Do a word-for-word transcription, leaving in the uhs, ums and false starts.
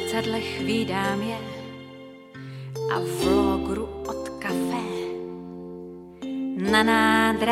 zrcadlech vídám je a v logru od kafe na nádraží